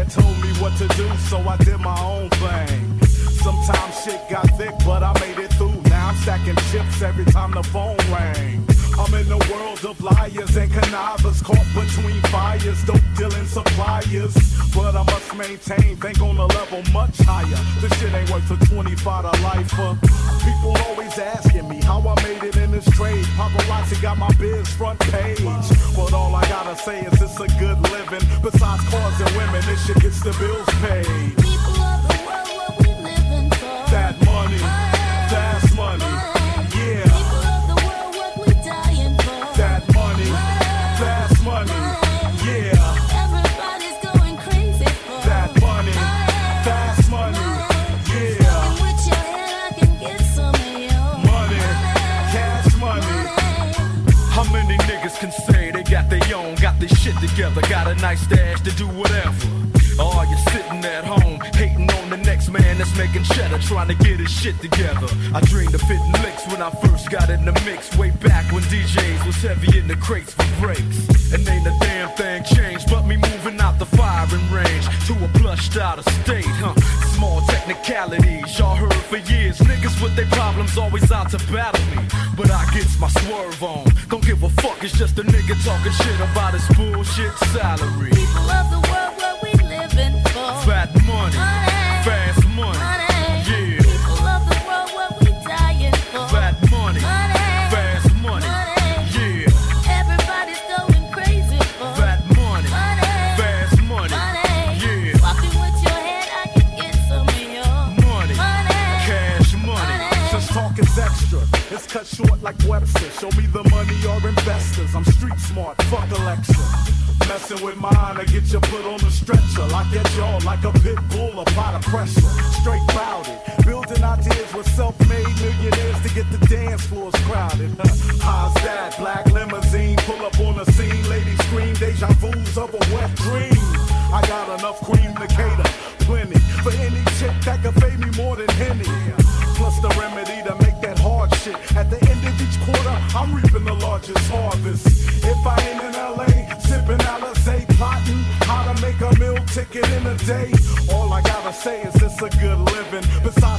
told me what to do, so I did my own thing. Sometimes shit got thick, but I made it through. Now I'm stacking chips every time the phone rang. I'm in the world of liars and connivers, caught between fires, dope dealing suppliers. But I must maintain, think on a level much higher. This shit ain't worth a 25 to lifer. People always asking me how I made it in this trade. Paparazzi got my biz front page. But all I gotta say is it's a good living. Besides cars and women, this shit gets the bills paid. People of the world, what we living for? That money, fast money, yeah. People of the world, what we dying for? That money, fast money, yeah. Everybody's going crazy for That money, fast money, yeah. And with your head, I can get some of your Money, cash money. How many niggas can say they got their own, got their shit together, got a nice stash to do whatever? Or you're sitting at home, hating on the next man that's making cheddar, trying to get his shit together. I dreamed of fitting licks when I first got in the mix, way back when DJs was heavy in the crates for breaks. And ain't a damn thing changed, but me moving out the firing range to a plushed out estate, huh? Small technicalities, y'all heard for years. Niggas with their problems always out to battle me, but I gets my swerve on. Don't give a fuck, it's just a nigga talking shit about his bullshit salary. People of the world, what we living for? Fat money, fast money, yeah. People of the world, what we dying for? Fat money, fast money, yeah. Everybody's going crazy for Fat money, fast money, yeah. Walking with your head, I can get some of your Money, cash money. Since talk is extra, it's cut short like Webster. Show me the money or investors. I'm street smart, fuck election. Messing with mine, I get you put on the stretcher. Lock your jaw like a pit bull, apply the pressure. Straight crowded, building ideas with self-made millionaires to get the dance floors crowded. How's that? Black limousine, pull up on the scene. Ladies scream, deja vu's of a wet dream. I got enough cream to cater, plenty for any chick that can pay me more than Henny. Plus the remedy to make that hard shit. At the end of each quarter, I'm reaping the largest harvest. If I ain't in LA, sipping Alizé, plotting how to make a meal ticket in a day. All I gotta say is it's a good living. Besides